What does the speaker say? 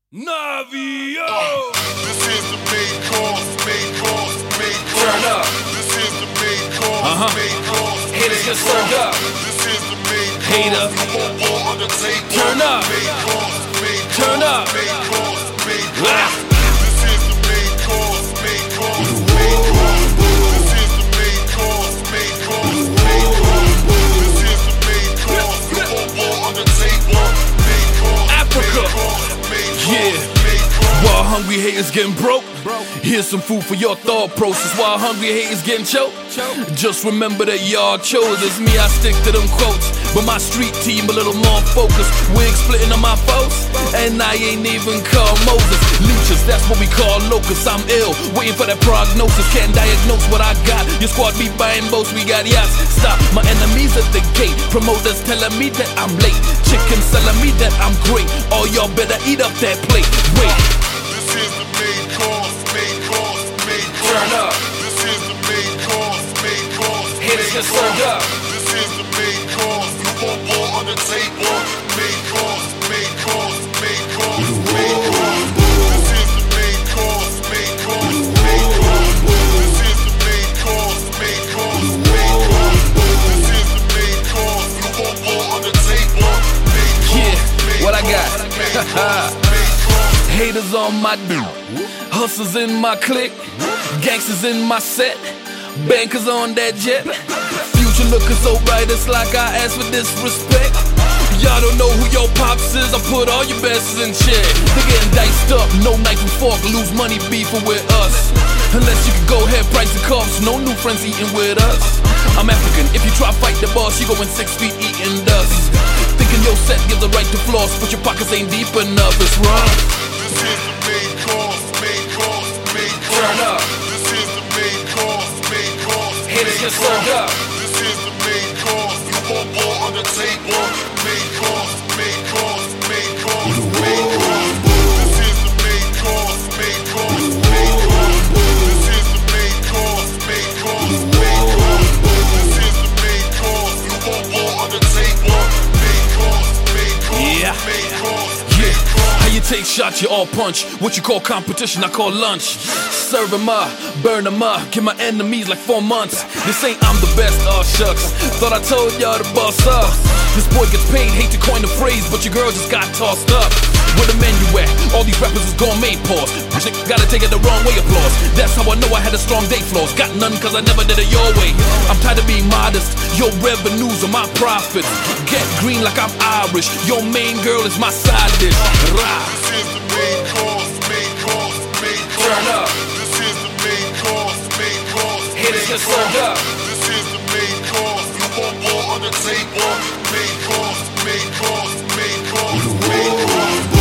Navio! This is the main course. Turn up. This is the main course. Main course. Haters get served up. This is the main course. Hater. War on the table. Turn up. Main course. Turn up. Main course. Ah. This is the main course. This is the main course. This is the main course. War on the table. Main course. Africa. Main course. Yeah. While hungry haters getting broke, here's some food for your thought process. While hungry haters getting choked, just remember that y'all chose us. Me, I stick to them quotes, but my street team a little more focused. Wig splitting on my foes, and I ain't even called Moses. Leeches, that's what we call locusts. I'm ill, waiting for that prognosis. Can't diagnose what I got. Your squad be buying boats, we got yachts. Stop, my enemies at the gate. Promoters telling me that I'm late. Chickens selling me that I'm great. All y'all better eat up that plate. Wait. This is the main course. Turn up. This is the main course. Haters get served up. This is the main course. You want war on the table. Main course. This is the main course. This is the main course. This is the main course. You want war on the table. Yeah, what I got? Haters on my dude, hustlers in my clique, gangsters in my set, bankers on that jet. Future looking so bright, it's like I asked for disrespect. Y'all don't know who your pops is, I put all your besties in check. They getting diced up, no knife and fork, lose money beefing with us. Unless you can go ahead, price the cuffs, no new friends eating with us. I'm African, if you try fight the boss, you going 6 feet eating dust. Thinking your set gives the right to floss, but your pockets ain't deep enough, it's wrong. This is the main course. Turn up. This is the main course. Haters get served up. This is the main course. You want war on the table. Main course. This is the main course. This is the main course. This is the main course. You want war on the table. Main course. Yeah. How you take shots, you all punch. What you call competition, I call lunch. Serve 'em up, burn 'em up. Give my enemies like 4 months. This ain't I'm the best, oh shucks. Thought I told y'all to boss up. This boy gets paid, hate to coin the phrase, but your girl just got tossed up. Where the menu at? All these rappers is gourmet pause. Gotta take it the wrong way, applause. That's how I know I had a strong day flaws. Got none cause I never did it your way. I'm tired of being modest. Your revenues are my profits. Get green like I'm Irish. Your main girl is my side dish. Rah. This is the main course. Turn up. This is the main course. Haters get served up. This is the main course. You want war on the table. Main course.